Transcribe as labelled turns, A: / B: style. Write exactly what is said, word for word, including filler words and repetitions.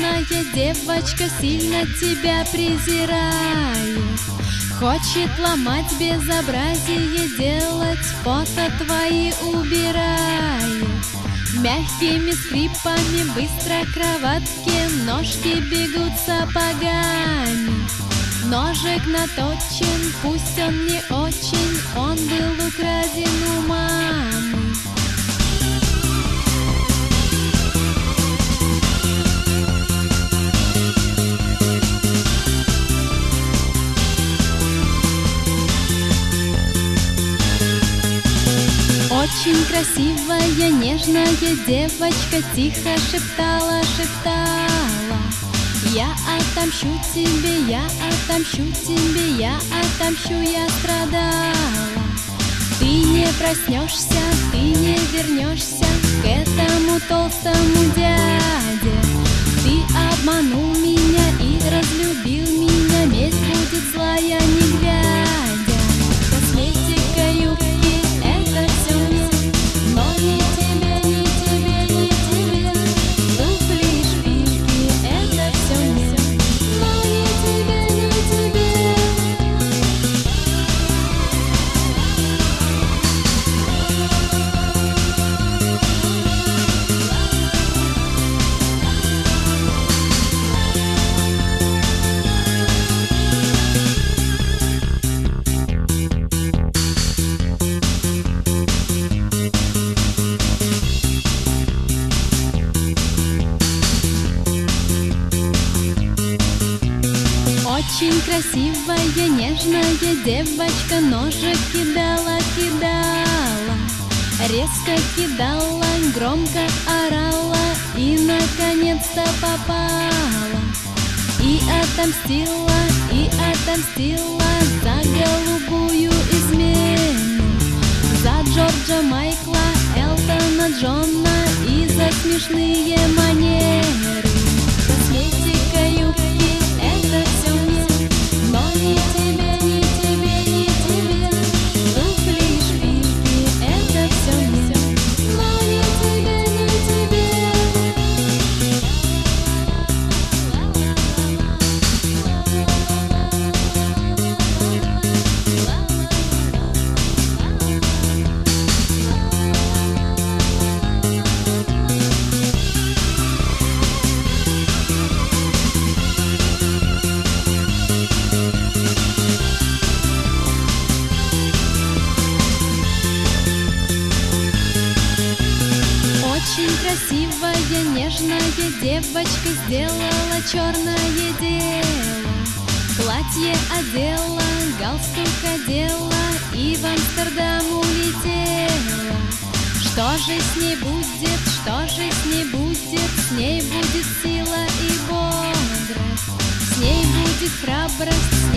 A: нежная девочка сильно тебя презирает. Хочет ломать безобразие, делать фото твои убирает. Мягкими скрипами быстро кроватки, ножки бегут сапогами. Ножик наточен, пусть он не очень, он был украден у мамы. Очень красивая, нежная девочка тихо шептала, шептала: я отомщу тебе, я отомщу тебе, я отомщу, я страдала. Ты не проснешься, ты не вернешься к этому толстому дяде. Ты обманул меня и разлюбил меня, месть будет злая, не глядя. Косметика, юбки — это все мне, но не тебе, не тебе, не тебе. Туфли, шпильки — это все мне, но не тебе, не тебе. Очень красивая, нежная девочка ножик кидала, кидала, резко кидала, громко орала и наконец-то попала. И отомстила, и отомстила за голубую измену, за Джорджа Майкла, Элтона Джона и за смешные манеры. Косметика, юбки — это все мне, но не тебе, не тебе, не тебе. Туфли, шпильки — это все мне, но не тебе, не тебе. Очень красивая, нежная девочка сделала черное дело. Платье одела, галстук одела и в Амстердам улетела. Что же с ней будет, что же с ней будет? С ней будет сила и бодрость, с ней будет храбрость,